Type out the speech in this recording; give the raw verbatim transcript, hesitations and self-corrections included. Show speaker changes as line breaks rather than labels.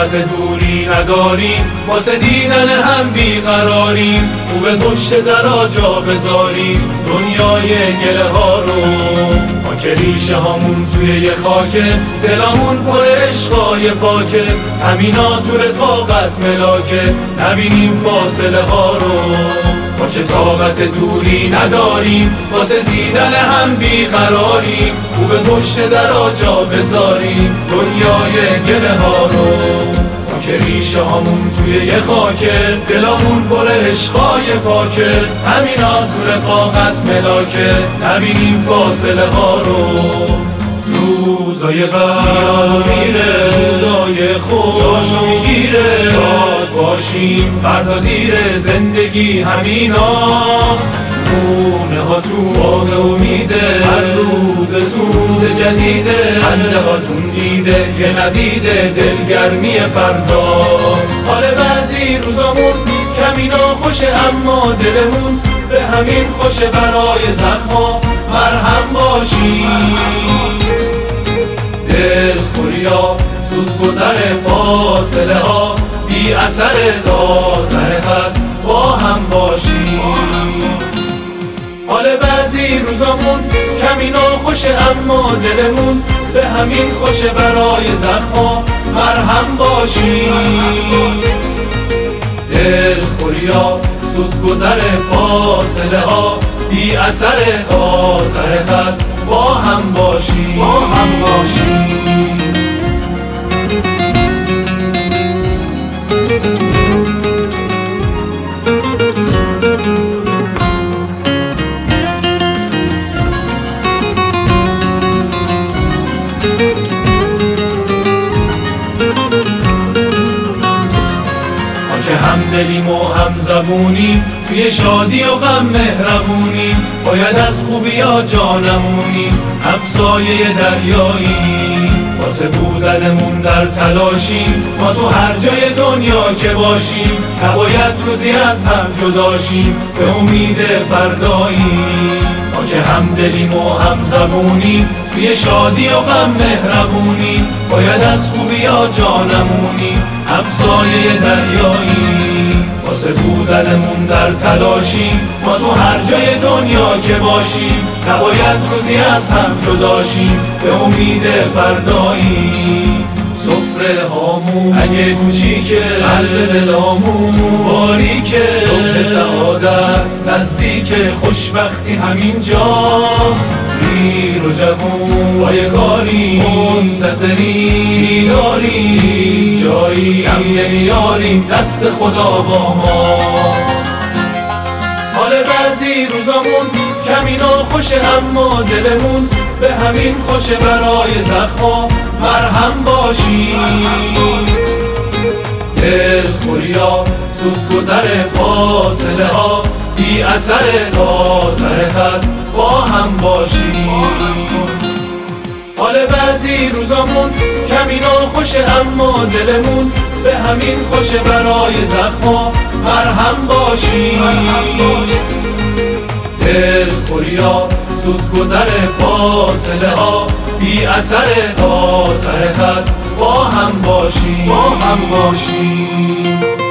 طاقت دوری نداریم، واسه دیدن هم بیقراریم. خوبه پشت درا جا بذاریم دنیای گله ها رو. ما که ریشه هامون توی یه خاکه، دلامون پر عشقای پاکه. همینا تو رفاقت ملاکه، نبینیم فاصله ها رو. ما که طاقت دوری نداریم، واسه دیدن هم بیقراریم. خوبه پشت درا جا بذاریم دنیای گله ها رو. ما که ریشه هامون توی یه خاکه، دلامون پر عشقای پاکه. همینا تو رفاقت ملاکه، نبینیم فاصله ها رو. روزای قبل میره، روزای خوش جاشو میگیره. شاد باشیم فردا دیره، زندگی همیناست. خونه ها تو باغ امیده، هر روز تو روز جدیده. خنده هاتون دیده یه نویده، دلگرمی فرداست. حال بعضی روزامون کمی ناخوشه، اما دلمون به همین خوشه. برای زخما مرهم باشیم، دل خوریا زود گذره. فاصله ها بی اثر، تا ته خط با هم باشیم. حال بعضی روزامون کمی ناخوشه، اما دلمون به همین خوشه. برای زخما مرهم باشیم، دل خوریا زود گذره. فاصله ها بی اثر، تا ته خط با هم باشیم، با هم باشیم. که هم دلیم و هم زبونیم، توی شادی و غم مهربونیم. باید از خوبی ها جانمونیم، همسایه دریاییم. واسه بودنمون در تلاشیم، ما تو هر جای دنیا که باشیم. نباید روزی از هم جداشیم، به امید فرداییم. ما که هم دلیم و هم زبونیم، توی شادی و غم مهربونیم. باید از خوبی ها جانمونیم، همسایه دریاییم. واسه بودنمون در تلاشیم، ما تو هر جای دنیا که باشیم. نباید روزی از هم جداشیم، به امید فرداییم. سفره هامون اگه کوچیکه، عرض دلامون باریکه. صبح سعادت نزدیکه، خوشبختی همین جاست. پیر و جوون با یه کاری منتظریم، داریم جایی کم نمیاریم، دست خدا با ماست. حال بعضی روزامون کمی ناخوشه، اما دلمون به همین خوشه. برای زخما مرهم باشیم، دل خوریا زود گذره. فاصله ها بی اثر، تا ته خط با هم باشیم. حال بعضی روزامون کمی ناخوشه، اما دلمون به همین خوشه. برای زخما مرهم باشیم، دل خوریا زود گذره. فاصله ها بی اثر، تا ته خط با هم باشیم، با هم باشیم.